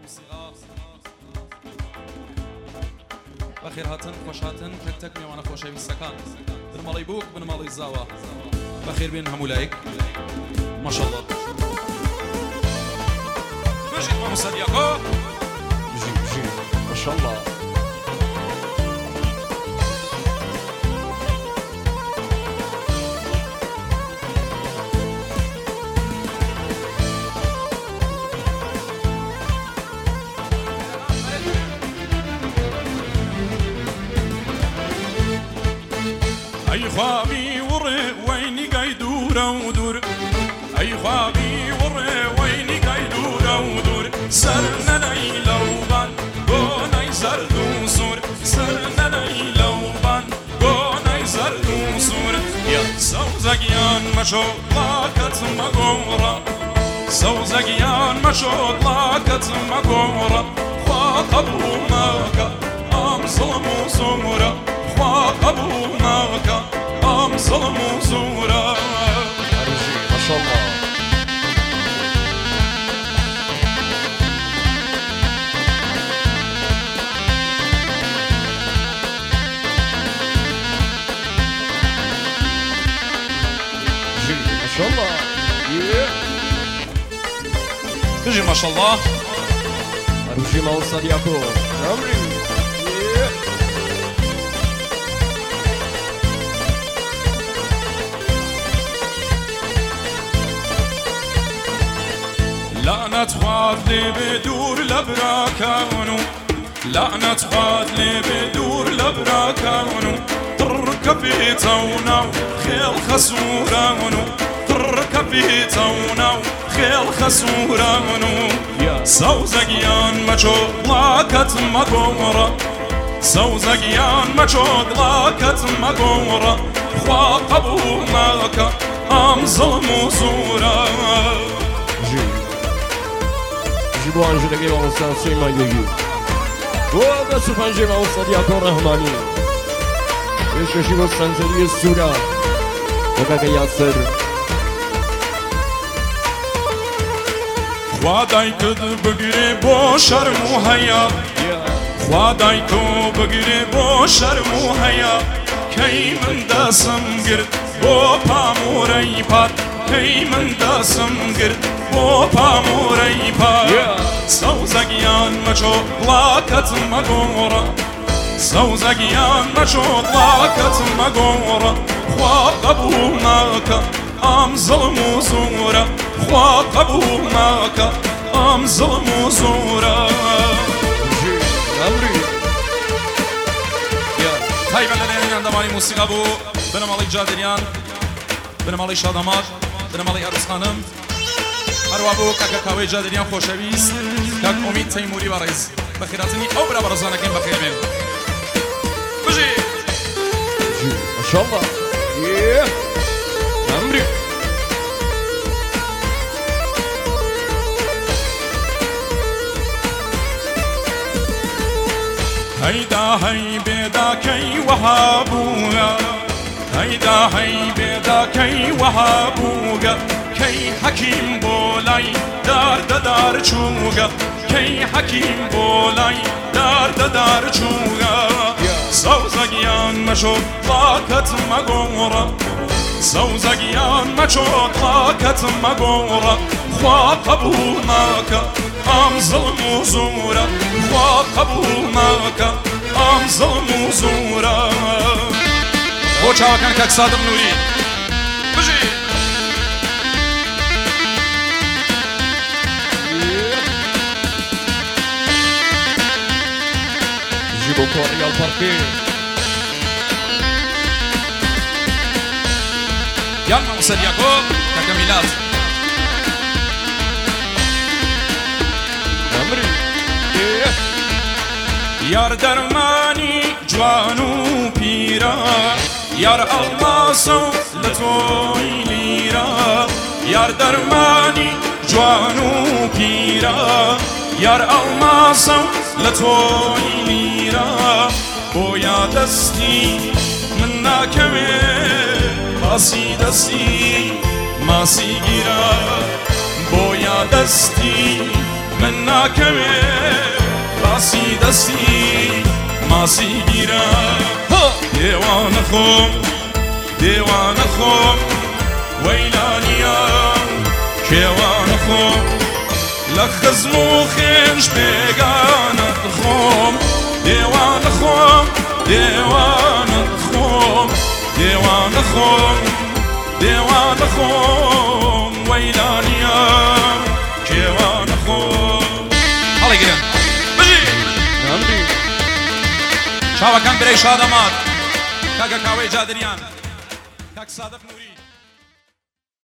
موسیقا بەخێر هاتن خۆش هاتن تەک تەک میوانە خۆشەویستەکان بنمەڵی بووک بنمەڵی زاوە بەخێر بێن هەموو لایەک ماشەڵڵا بژیت مامۆستا دیاکۆ بژی ماشەڵڵا أي خوابي وري ويني قاي دورة ودور أي خوابي وري ويني قاي دورة ودور سرنا ليلة وبان قوناي زرد وصور سرنا ليلة وبان قوناي زرد وصور يا سوزقيان مشو لاكت مقورة سوزقيان مشو لاكت مقورة خاطبوناك أم ظلم وصورة خاطبوناك أم ظلم وزورا ما شاء الله ما شاء الله تجي ما شاء الله أروجي ما وصل ياكو عمري لعنة خاطلي بدور لبراكانو لعنة خاطلي بدور لبراكانو تركب في تونا خيل خسورانو تركب في تونا خيل خسورانو سوزقيان مچو لاكت مقورة سوزقيان مچو لاكت مقورة خواقبوناك أم ظلم وزورا جيبوا عنجل كيما وصل سيما يجي وهذا سبحان جيما وصل ياكو رحماني ايش شي وصل زي السورة وكاك ياسر خدای تو بگیری با شرم و حیا خدای تو بگیری با شرم و حیا کی من دستم گرد با پاموری پات کی من دستم گرد با پاموری پات سوزگیان مچو لاکت مگورا سوزگیان مچو لاکت مگورا خواه قبولناک أم ظلم وزورا خوا قبولناك أم ظلم وزورا عمري يا طيب لنا عندما موسيقى بو بنمالي جادريان بنمالي شادمات بنمالي عروس خانم هروا بو كاكاوي جادريان خوشويست كاك أميد تيموري باريز بخيراتني أو برا برزانكين بخير من بجي ما شاء الله عمري هيدا هي بيدا كي وهابوغا هيدا هي بيدا كي وهابوغا كي حكيم بولاي دار دار چوغا كي حكيم بولاي دار دار چوغا سوزگيان مشو طاقت مگورا سوزگيان مچو طاقت مگورا خوا قبولناك أم ظلم وزورا خوا قبولناك أم ظلم وزورا بو چاوكان كاك صادم نوري بجي جيبوا كوريا الباركي يلا موسى دياكو كاكاميلات عمري يار درماني جوانو بيرا يار الله سو لتوي ليرا يار درماني جوانو بيرا يار الله سو لتوي ليرا بويا دستي منا كمي باسي دستي ماسي گيرا بويا دستي من ناکەوێ باسی دەستی ماسی گیرە دێوانە خۆم دێوانە خۆم وەیلانیە کێوانە خۆم لە خزم و خێنج بێگانە خۆم دێوانە خۆم دێوانە خۆم دێوانە خۆم دێوانە خۆم وەیلانیە کێوانە خۆم هەڵیگرن بژی چاوەکان برەی شادەمات کاکە کاوەی جادریان کاک سادق نووری